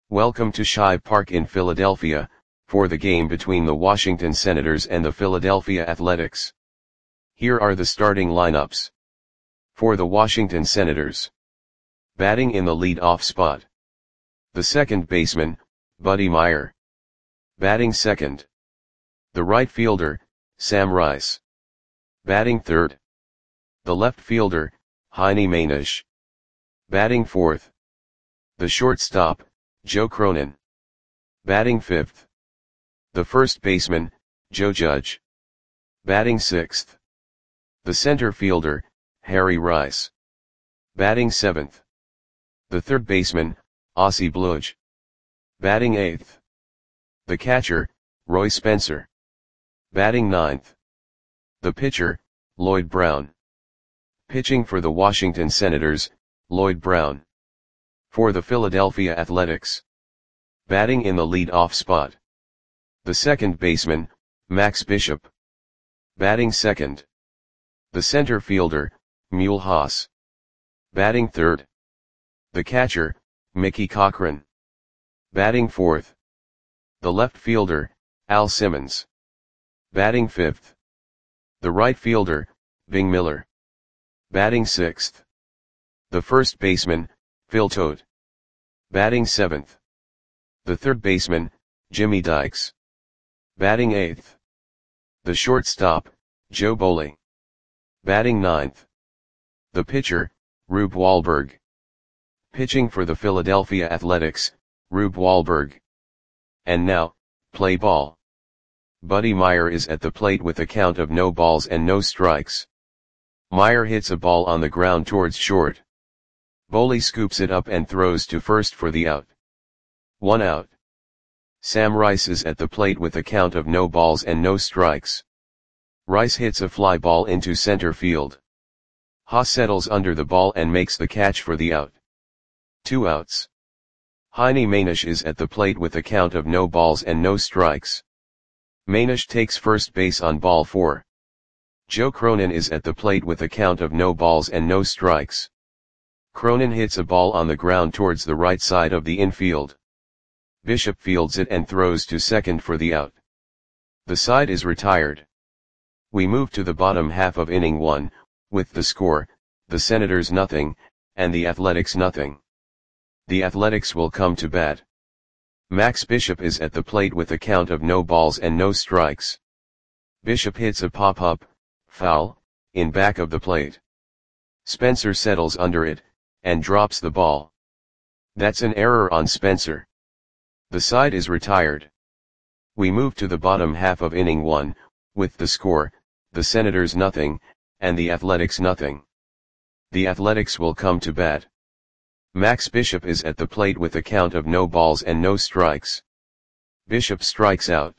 Welcome to Shive Park in Philadelphia, for the game between the Washington Senators and the Philadelphia Athletics. Here are the starting lineups. For the Washington Senators. Batting in the lead-off spot. The second baseman, Buddy Myer. Batting second. The right fielder, Sam Rice. Batting third. The left fielder, Heini Mainish. Batting fourth. The shortstop, Joe Cronin. Batting fifth. The first baseman, Joe Judge. Batting sixth. The center fielder, Harry Rice. Batting seventh. The third baseman, Ozzie Bludge. Batting eighth. The catcher, Roy Spencer. Batting ninth. The pitcher, Lloyd Brown. Pitching for the Washington Senators, Lloyd Brown. For the Philadelphia Athletics. Batting in the lead-off spot. The second baseman, Max Bishop. Batting second. The center fielder, Mule Haas. Batting third. The catcher, Mickey Cochrane. Batting fourth. The left fielder, Al Simmons. Batting fifth. The right fielder, Bing Miller. Batting sixth. The first baseman, Phil Todt. Batting seventh. The third baseman, Jimmy Dykes. Batting eighth. The shortstop, Joe Boley. Batting ninth. The pitcher, Rube Wahlberg. Pitching for the Philadelphia Athletics, Rube Wahlberg. And now, play ball. Buddy Myer is at the plate with a count of no balls and no strikes. Myer hits a ball on the ground towards short. Boley scoops it up and throws to first for the out. 1 out. Sam Rice is at the plate with a count of no balls and no strikes. Rice hits a fly ball into center field. Haas settles under the ball and makes the catch for the out. 2 outs. Heini Mainish is at the plate with a count of no balls and no strikes. Mainish takes first base on ball 4. Joe Cronin is at the plate with a count of no balls and no strikes. Cronin hits a ball on the ground towards the right side of the infield. Bishop fields it and throws to second for the out. The side is retired. We move to the bottom half of inning 1, with the score, the Senators nothing, and the Athletics nothing. The Athletics will come to bat. Max Bishop is at the plate with a count of no balls and no strikes. Bishop hits a pop-up, foul, in back of the plate. Spencer settles under it, and drops the ball. That's an error on Spencer. The side is retired. We move to the bottom half of inning 1, with the score, the Senators nothing, and the Athletics nothing. The Athletics will come to bat. Max Bishop is at the plate with a count of no balls and no strikes. Bishop strikes out.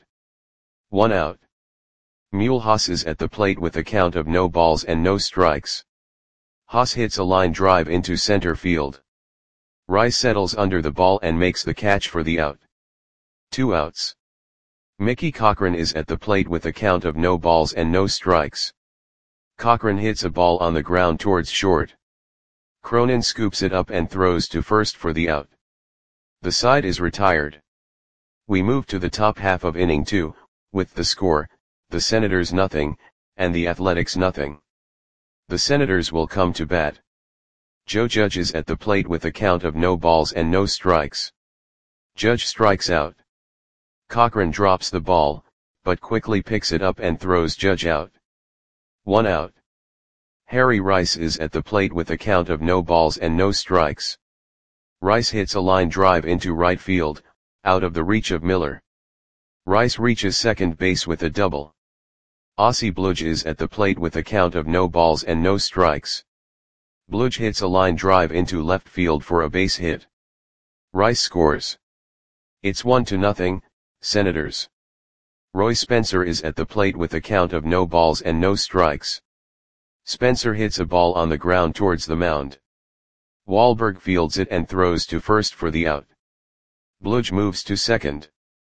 1 out. Mule Haas is at the plate with a count of no balls and no strikes. Haas hits a line drive into center field. Rice settles under the ball and makes the catch for the out. 2 outs. Mickey Cochrane is at the plate with a count of no balls and no strikes. Cochrane hits a ball on the ground towards short. Cronin scoops it up and throws to first for the out. The side is retired. We move to the top half of inning 2, with the score, the Senators nothing, and the Athletics nothing. The Senators will come to bat. Joe Judge is at the plate with a count of no balls and no strikes. Judge strikes out. Cochrane drops the ball, but quickly picks it up and throws Judge out. 1 out. Harry Rice is at the plate with a count of no balls and no strikes. Rice hits a line drive into right field, out of the reach of Miller. Rice reaches second base with a double. Ozzie Bludge is at the plate with a count of no balls and no strikes. Bludge hits a line drive into left field for a base hit. Rice scores. It's 1-0, Senators. Roy Spencer is at the plate with a count of no balls and no strikes. Spencer hits a ball on the ground towards the mound. Wahlberg fields it and throws to first for the out. Bludge moves to second.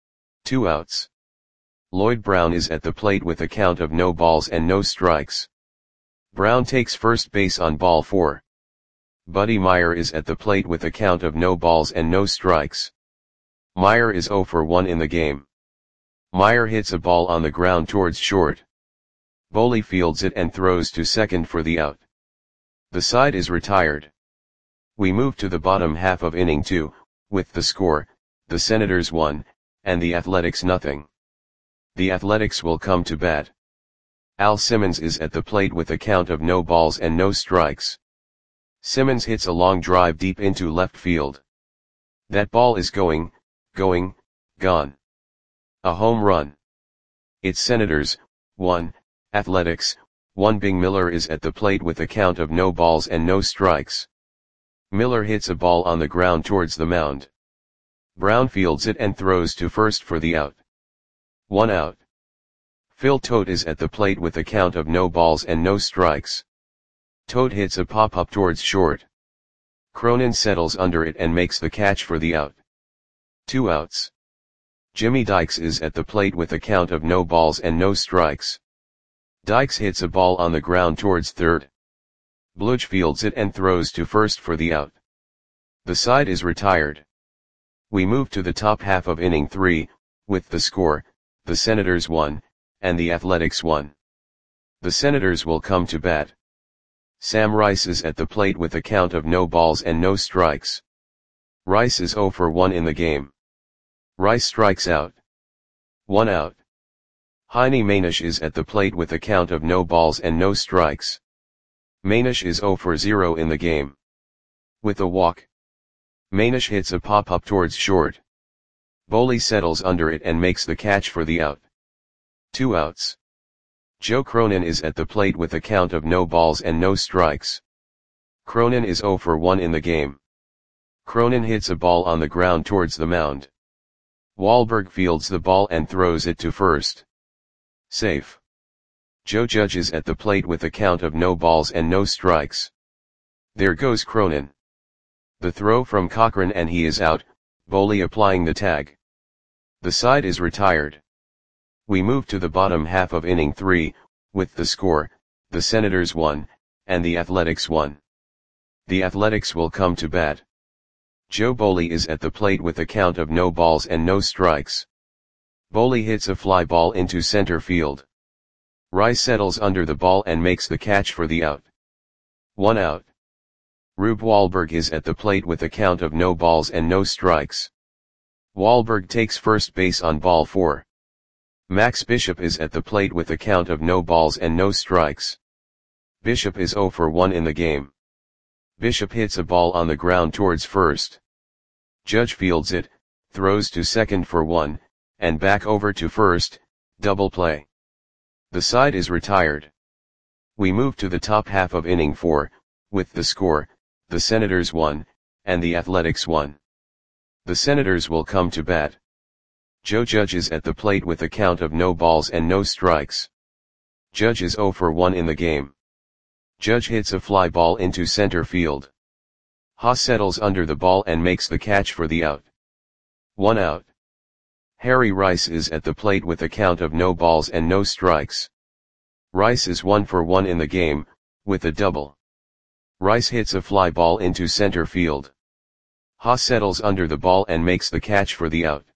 2 outs. Lloyd Brown is at the plate with a count of no balls and no strikes. Brown takes first base on ball 4. Buddy Myer is at the plate with a count of no balls and no strikes. Meyer is 0 for 1 in the game. Meyer hits a ball on the ground towards short. Boley fields it and throws to second for the out. The side is retired. We move to the bottom half of inning 2, with the score, the Senators 1, and the Athletics nothing. The Athletics will come to bat. Al Simmons is at the plate with a count of no balls and no strikes. Simmons hits a long drive deep into left field. That ball is gone. A home run. It's Senators, 1, Athletics, 1. Bing Miller is at the plate with a count of no balls and no strikes. Miller hits a ball on the ground towards the mound. Brown fields it and throws to first for the out. 1 out. Phil Tote is at the plate with a count of no balls and no strikes. Tote hits a pop-up towards short. Cronin settles under it and makes the catch for the out. 2 outs. Jimmy Dykes is at the plate with a count of no balls and no strikes. Dykes hits a ball on the ground towards third. Bludge fields it and throws to first for the out. The side is retired. We move to the top half of inning 3, with the score, the Senators 1, and the Athletics 1. The Senators will come to bat. Sam Rice is at the plate with a count of no balls and no strikes. Rice is 0 for 1 in the game. Rice strikes out. 1 out. Heine Manish is at the plate with a count of no balls and no strikes. Manish is 0 for 0 in the game. With a walk. Manish hits a pop-up towards short. Boley settles under it and makes the catch for the out. 2 outs. Joe Cronin is at the plate with a count of no balls and no strikes. Cronin is 0 for 1 in the game. Cronin hits a ball on the ground towards the mound. Wahlberg fields the ball and throws it to first. Safe. Joe Judge is at the plate with a count of no balls and no strikes. There goes Cronin. The throw from Cochran and he is out, Boley applying the tag. The side is retired. We move to the bottom half of inning 3, with the score, the Senators 1, and the Athletics 1. The Athletics will come to bat. Joe Boley is at the plate with a count of no balls and no strikes. Boley hits a fly ball into center field. Rice settles under the ball and makes the catch for the out. 1 out. Rube Wahlberg is at the plate with a count of no balls and no strikes. Wahlberg takes first base on ball 4. Max Bishop is at the plate with a count of no balls and no strikes. Bishop is 0 for 1 in the game. Bishop hits a ball on the ground towards first. Judge fields it, throws to second for 1, and back over to first, double play. The side is retired. We move to the top half of inning 4, with the score, the Senators 1, and the Athletics 1. The Senators will come to bat. Joe Judge is at the plate with a count of no balls and no strikes. Judge is 0 for 1 in the game. Judge hits a fly ball into center field. Haas settles under the ball and makes the catch for the out. 1 out. Harry Rice is at the plate with a count of no balls and no strikes. Rice is 1 for 1 in the game, with a double. Rice hits a fly ball into center field. Haas settles under the ball and makes the catch for the out.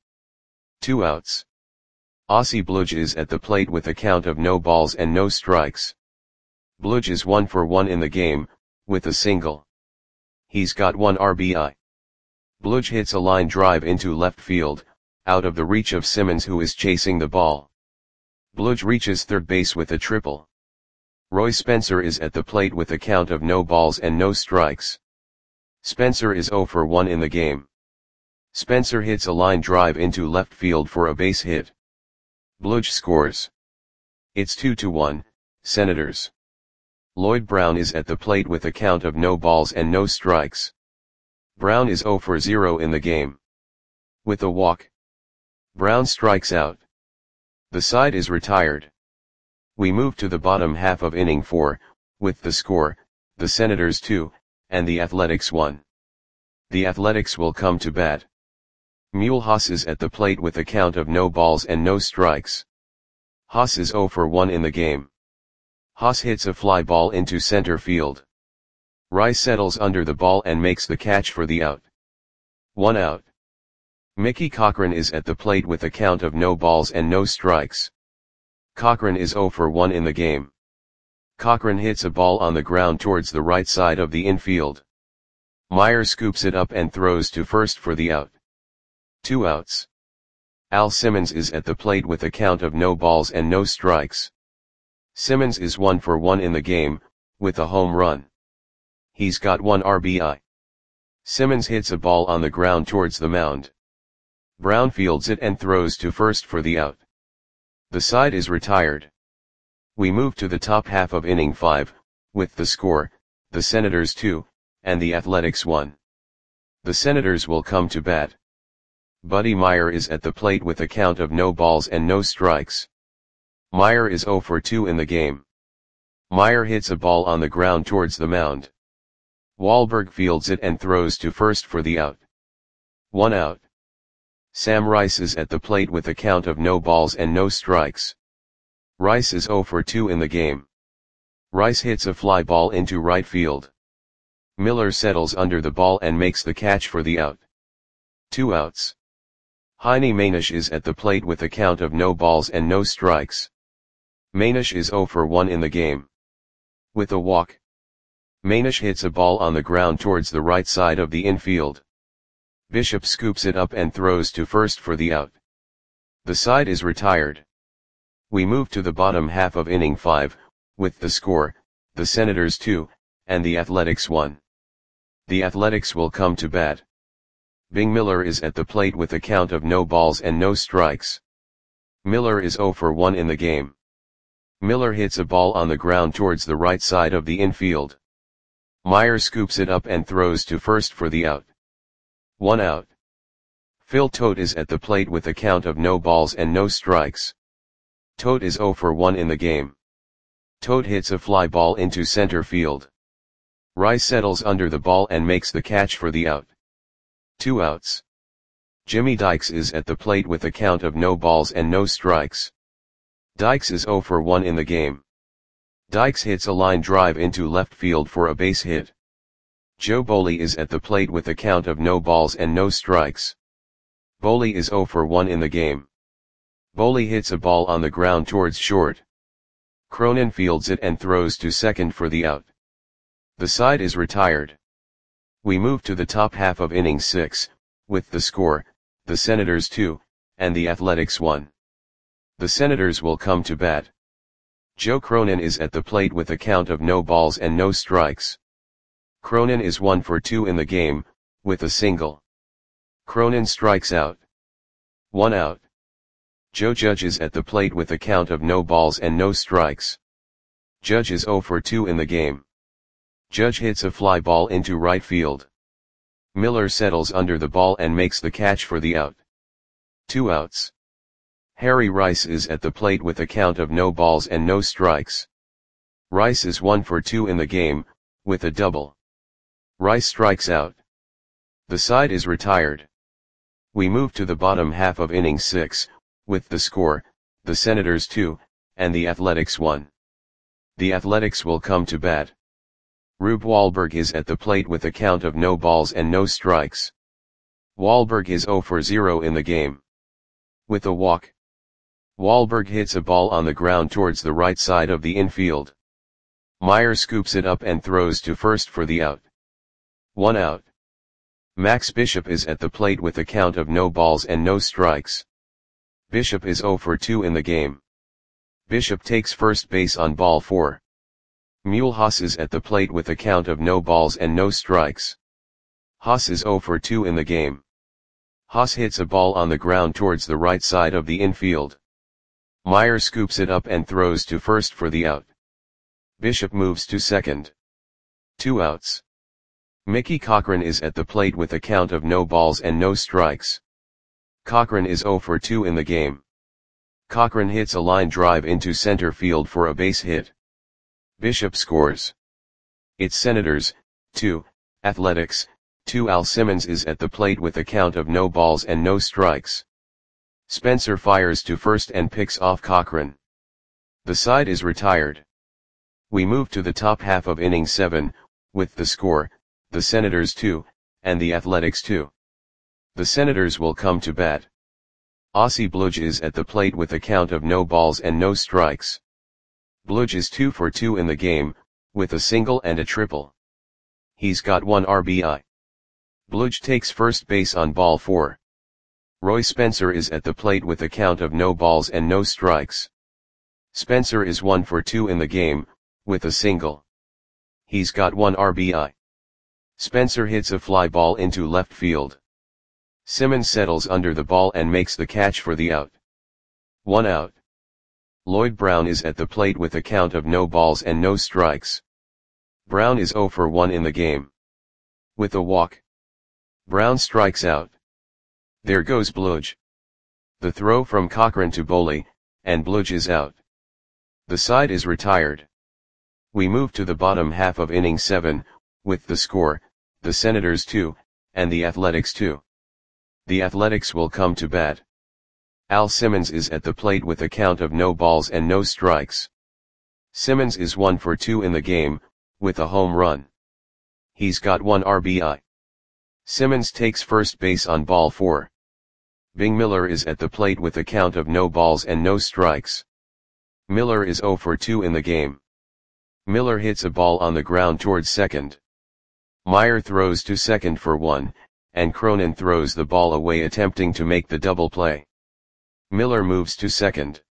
2 outs. Ossie Bludge is at the plate with a count of no balls and no strikes. Bludge is 1 for 1 in the game, with a single. He's got 1 RBI. Bludge hits a line drive into left field, out of the reach of Simmons who is chasing the ball. Bludge reaches third base with a triple. Roy Spencer is at the plate with a count of no balls and no strikes. Spencer is 0 for 1 in the game. Spencer hits a line drive into left field for a base hit. Bludge scores. It's 2-1, Senators. Lloyd Brown is at the plate with a count of no balls and no strikes. Brown is 0 for 0 in the game. With a walk. Brown strikes out. The side is retired. We move to the bottom half of inning 4, with the score, the Senators 2, and the Athletics 1. The Athletics will come to bat. Mule Haas is at the plate with a count of no balls and no strikes. Haas is 0 for 1 in the game. Haas hits a fly ball into center field. Rice settles under the ball and makes the catch for the out. 1 out. Mickey Cochran is at the plate with a count of no balls and no strikes. Cochran is 0 for 1 in the game. Cochran hits a ball on the ground towards the right side of the infield. Meyer scoops it up and throws to first for the out. 2 outs. Al Simmons is at the plate with a count of no balls and no strikes. Simmons is 1 for 1 in the game, with a home run. He's got 1 RBI. Simmons hits a ball on the ground towards the mound. Brown fields it and throws to first for the out. The side is retired. We move to the top half of inning 5, with the score, the Senators 2, and the Athletics 1. The Senators will come to bat. Buddy Meyer is at the plate with a count of no balls and no strikes. Meyer is 0 for 2 in the game. Meyer hits a ball on the ground towards the mound. Wahlberg fields it and throws to first for the out. 1 out. Sam Rice is at the plate with a count of no balls and no strikes. Rice is 0 for 2 in the game. Rice hits a fly ball into right field. Miller settles under the ball and makes the catch for the out. 2 outs. Heine Manish is at the plate with a count of no balls and no strikes. Manish is 0 for 1 in the game. With a walk. Manish hits a ball on the ground towards the right side of the infield. Bishop scoops it up and throws to first for the out. The side is retired. We move to the bottom half of inning 5, with the score, the Senators 2, and the Athletics 1. The Athletics will come to bat. Bing Miller is at the plate with a count of no balls and no strikes. Miller is 0 for 1 in the game. Miller hits a ball on the ground towards the right side of the infield. Meyer scoops it up and throws to first for the out. 1 out. Phil Tote is at the plate with a count of no balls and no strikes. Tote is 0 for 1 in the game. Tote hits a fly ball into center field. Rice settles under the ball and makes the catch for the out. 2 outs. Jimmy Dykes is at the plate with a count of no balls and no strikes. Dykes is 0 for 1 in the game. Dykes hits a line drive into left field for a base hit. Joe Boley is at the plate with a count of no balls and no strikes. Boley is 0 for 1 in the game. Boley hits a ball on the ground towards short. Cronin fields it and throws to second for the out. The side is retired. We move to the top half of inning 6, with the score, the Senators 2, and the Athletics 1. The Senators will come to bat. Joe Cronin is at the plate with a count of no balls and no strikes. Cronin is 1 for 2 in the game, with a single. Cronin strikes out. 1 out. Joe Judge is at the plate with a count of no balls and no strikes. Judge is 0 for 2 in the game. Judge hits a fly ball into right field. Miller settles under the ball and makes the catch for the out. 2 outs. Harry Rice is at the plate with a count of no balls and no strikes. Rice is 1 for 2 in the game, with a double. Rice strikes out. The side is retired. We move to the bottom half of inning 6, with the score, the Senators 2, and the Athletics 1. The Athletics will come to bat. Rube Wahlberg is at the plate with a count of no balls and no strikes. Wahlberg is 0 for 0 in the game. With a walk. Wahlberg hits a ball on the ground towards the right side of the infield. Meyer scoops it up and throws to first for the out. 1 out. Max Bishop is at the plate with a count of no balls and no strikes. Bishop is 0 for 2 in the game. Bishop takes first base on ball 4. Mulhouse is at the plate with a count of no balls and no strikes. Haas is 0 for 2 in the game. Haas hits a ball on the ground towards the right side of the infield. Meyer scoops it up and throws to first for the out. Bishop moves to second. 2 outs. Mickey Cochran is at the plate with a count of no balls and no strikes. Cochran is 0 for 2 in the game. Cochran hits a line drive into center field for a base hit. Bishop scores. It's Senators, 2, Athletics, 2. Al Simmons is at the plate with a count of no balls and no strikes. Spencer fires to first and picks off Cochran. The side is retired. We move to the top half of inning 7, with the score, the Senators 2, and the Athletics 2. The Senators will come to bat. Aussie Bludge is at the plate with a count of no balls and no strikes. Bludge is 2 for 2 in the game, with a single and a triple. He's got 1 RBI. Bludge takes first base on ball 4. Roy Spencer is at the plate with a count of no balls and no strikes. Spencer is 1 for 2 in the game, with a single. He's got 1 RBI. Spencer hits a fly ball into left field. Simmons settles under the ball and makes the catch for the out. 1 out. Lloyd Brown is at the plate with a count of no balls and no strikes. Brown is 0 for 1 in the game. With a walk, Brown strikes out. There goes Bludge. The throw from Cochran to Boley, and Bludge is out. The side is retired. We move to the bottom half of inning 7, with the score, the Senators 2, and the Athletics 2. The Athletics will come to bat. Al Simmons is at the plate with a count of no balls and no strikes. Simmons is 1 for 2 in the game, with a home run. He's got 1 RBI. Simmons takes first base on ball 4. Bing Miller is at the plate with a count of no balls and no strikes. Miller is 0 for 2 in the game. Miller hits a ball on the ground towards second. Meyer throws to second for 1, and Cronin throws the ball away attempting to make the double play. Miller moves to second.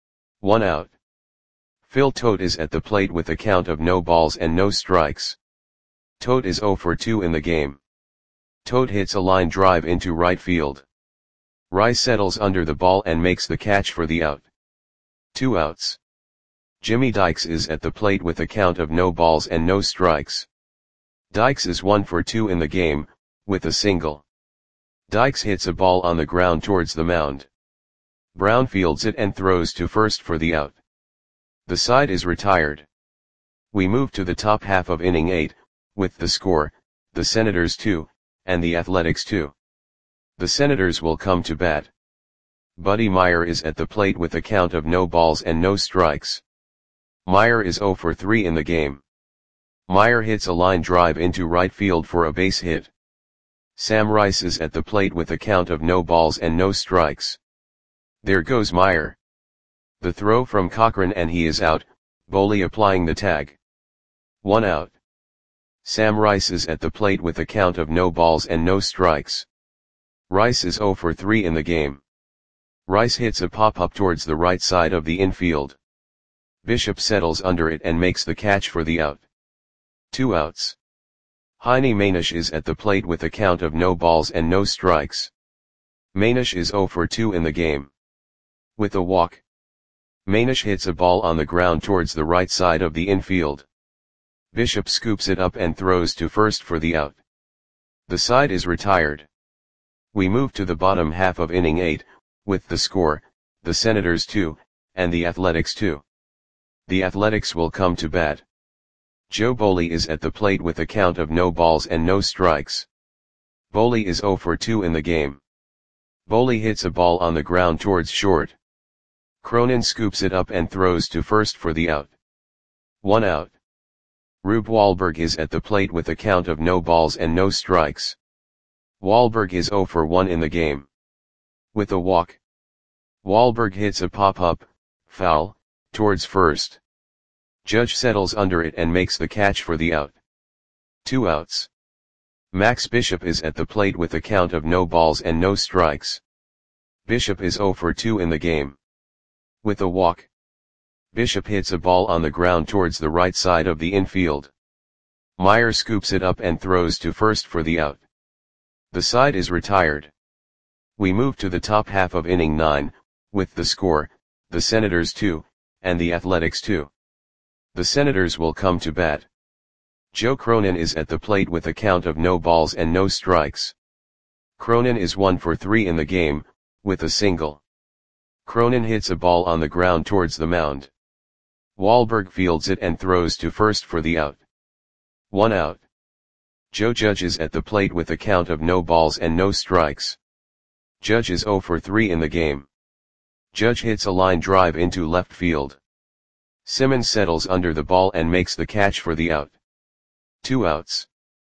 1 out. Phil Tote is at the plate with a count of no balls and no strikes. Tote is 0 for 2 in the game. Tote hits a line drive into right field. Rice settles under the ball and makes the catch for the out. 2 outs. Jimmy Dykes is at the plate with a count of no balls and no strikes. Dykes is 1 for 2 in the game, with a single. Dykes hits a ball on the ground towards the mound. Brown fields it and throws to first for the out. The side is retired. We move to the top half of inning 8, with the score, the Senators 2, and the Athletics 2. The Senators will come to bat. Buddy Meyer is at the plate with a count of no balls and no strikes. Meyer is 0 for 3 in the game. Meyer hits a line drive into right field for a base hit. Sam Rice is at the plate with a count of no balls and no strikes. There goes Meyer. The throw from Cochran and he is out, Boley applying the tag. 1 out. Sam Rice is at the plate with a count of no balls and no strikes. Rice is 0 for 3 in the game. Rice hits a pop-up towards the right side of the infield. Bishop settles under it and makes the catch for the out. 2 outs. Heine Manish is at the plate with a count of no balls and no strikes. Manish is 0 for 2 in the game. With a walk, Manish hits a ball on the ground towards the right side of the infield. Bishop scoops it up and throws to first for the out. The side is retired. We move to the bottom half of inning 8, with the score, the Senators 2, and the Athletics 2. The Athletics will come to bat. Joe Boley is at the plate with a count of no balls and no strikes. Boley is 0 for 2 in the game. Boley hits a ball on the ground towards short. Cronin scoops it up and throws to first for the out. 1 out. Rube Wahlberg is at the plate with a count of no balls and no strikes. Wahlberg is 0 for 1 in the game. With a walk, Wahlberg hits a pop-up, foul, towards first. Judge settles under it and makes the catch for the out. 2 outs. Max Bishop is at the plate with a count of no balls and no strikes. Bishop is 0 for 2 in the game. With a walk, Bishop hits a ball on the ground towards the right side of the infield. Meyer scoops it up and throws to first for the out. The side is retired. We move to the top half of inning 9, with the score, the Senators 2, and the Athletics 2. The Senators will come to bat. Joe Cronin is at the plate with a count of no balls and no strikes. Cronin is 1 for 3 in the game, with a single. Cronin hits a ball on the ground towards the mound. Wahlberg fields it and throws to first for the out. 1 out. Joe Judge is at the plate with a count of no balls and no strikes. Judge is 0 for 3 in the game. Judge hits a line drive into left field. Simmons settles under the ball and makes the catch for the out. 2 outs.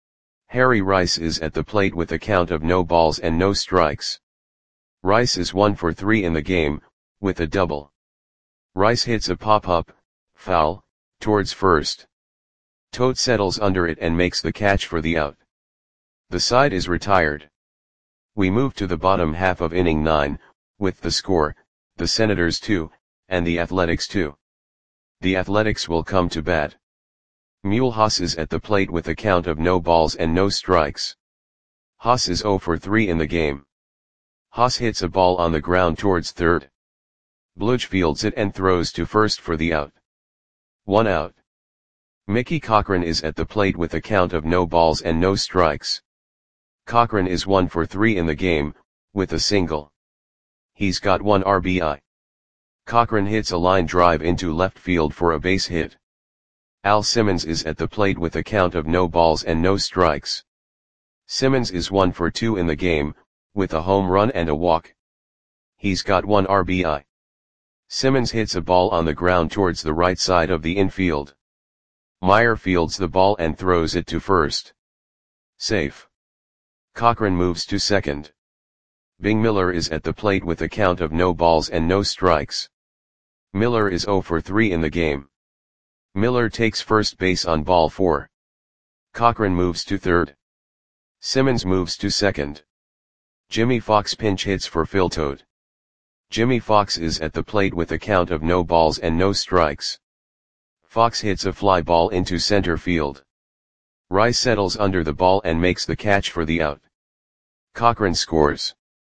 Harry Rice is at the plate with a count of no balls and no strikes. Rice is 1 for 3 in the game, with a double. Rice hits a pop-up, foul, towards first. Tote settles under it and makes the catch for the out. The side is retired. We move to the bottom half of inning 9, with the score, the Senators 2, and the Athletics 2. The Athletics will come to bat. Mulhouse is at the plate with a count of no balls and no strikes. Haas is 0 for 3 in the game. Haas hits a ball on the ground towards third. Bluch fields it and throws to first for the out. 1 out. Mickey Cochrane is at the plate with a count of no balls and no strikes. Cochrane is 1 for 3 in the game, with a single. He's got 1 RBI. Cochrane hits a line drive into left field for a base hit. Al Simmons is at the plate with a count of no balls and no strikes. Simmons is 1 for 2 in the game, with a home run and a walk. He's got 1 RBI. Simmons hits a ball on the ground towards the right side of the infield. Meyer fields the ball and throws it to first. Safe. Cochrane moves to second. Bing Miller is at the plate with a count of no balls and no strikes. Miller is 0 for 3 in the game. Miller takes first base on ball 4. Cochrane moves to third. Simmons moves to second. Jimmy Fox pinch hits for Phil Tote. Jimmy Fox is at the plate with a count of no balls and no strikes. Fox hits a fly ball into center field. Rice settles under the ball and makes the catch for the out. Cochrane scores.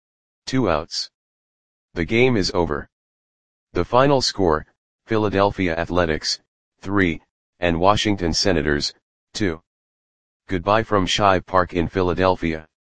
2 outs. The game is over. The final score, Philadelphia Athletics, 3, and Washington Senators, 2. Goodbye from Shive Park in Philadelphia.